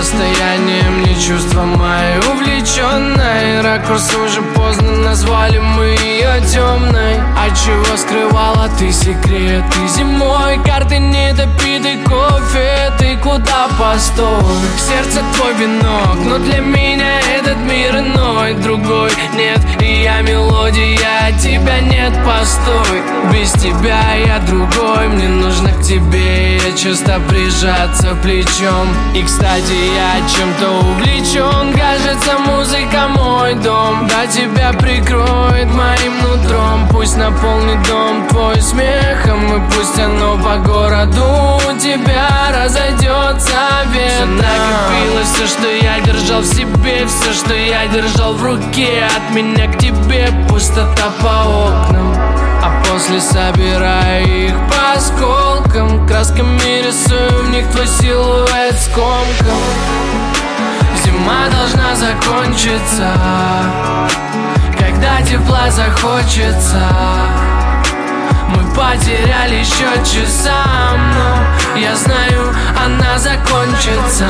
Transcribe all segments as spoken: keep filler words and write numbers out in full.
состоянием, не чувства мои увлеченной. Ракурс уже поздно, назвали мы ее темной. А чего скрывала ты секрет? Ты зимой, карты недопитый кофе. Ты куда, постой? Сердце твой венок, но для меня этот мир иной, другой нет. И я мелодия, а тебя нет, постой. Без тебя я другой, мне нужно к тебе. Я часто прижаться плечом. И, кстати, я чем-то увлечен. Кажется, музыка мой дом. Да, тебя прикроет моим нутром. Пусть наполнит дом твой смехом. И пусть оно по городу у тебя разойдется ветром. Все накопилось, все, что я держал в себе, все, что я держал в руке. От меня к тебе пустота по окнам. А после собираю их по осколкам. Красками рисую в них твой силуэт скомком. Зима должна закончиться, когда тепла захочется. Мы потеряли счет часам, но я знаю, она закончится.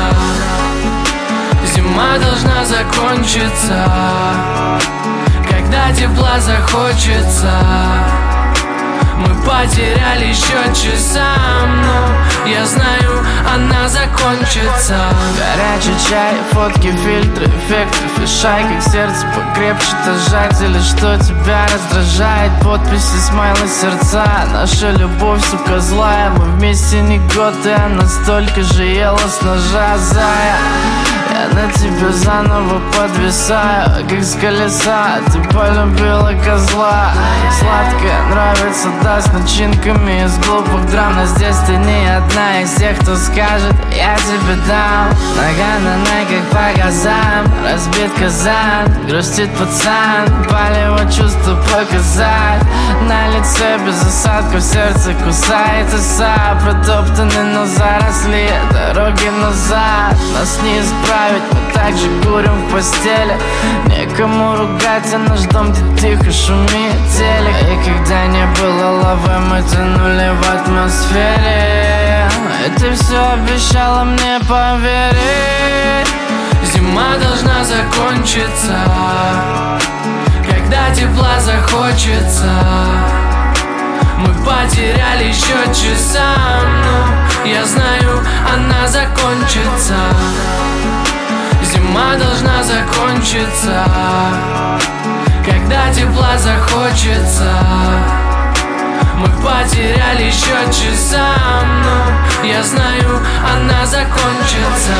Зима должна закончиться, когда тепла захочется. Мы потеряли счет часам, но я знаю, она закончится. Горячий чай, фотки, фильтры, эффекты, флешай, как сердце покрепче сжать. Или что тебя раздражает? Подписи, смайлы, сердца. Наша любовь, сука, злая. Мы вместе не год, и она столько же ела с ножа, зая. Я на тебя заново подвисаю, как с колеса. Ты полюбила козла. Сладкая нравится, да, с начинками из глупых драм. Но здесь ты не одна из тех, кто скажет: я тебе дам. Нога на ногах по газам, разбит казан, грустит пацан, палево чувство показать. На лице без осадков, сердце кусает оса. Протоптаны, но заросли дороги назад. Нас не исправить, мы так же курим в постели. Некому ругать, а наш дом, где тихо шумит телек. И когда не было лавы, мы тонули в атмосфере. И ты все обещала мне поверить. Зима должна закончиться, когда тепла захочется. Мы потеряли счет часам, но я знаю, она закончится. Зима должна закончиться, когда тепла захочется. Мы потеряли счет часам, но я знаю, она закончится.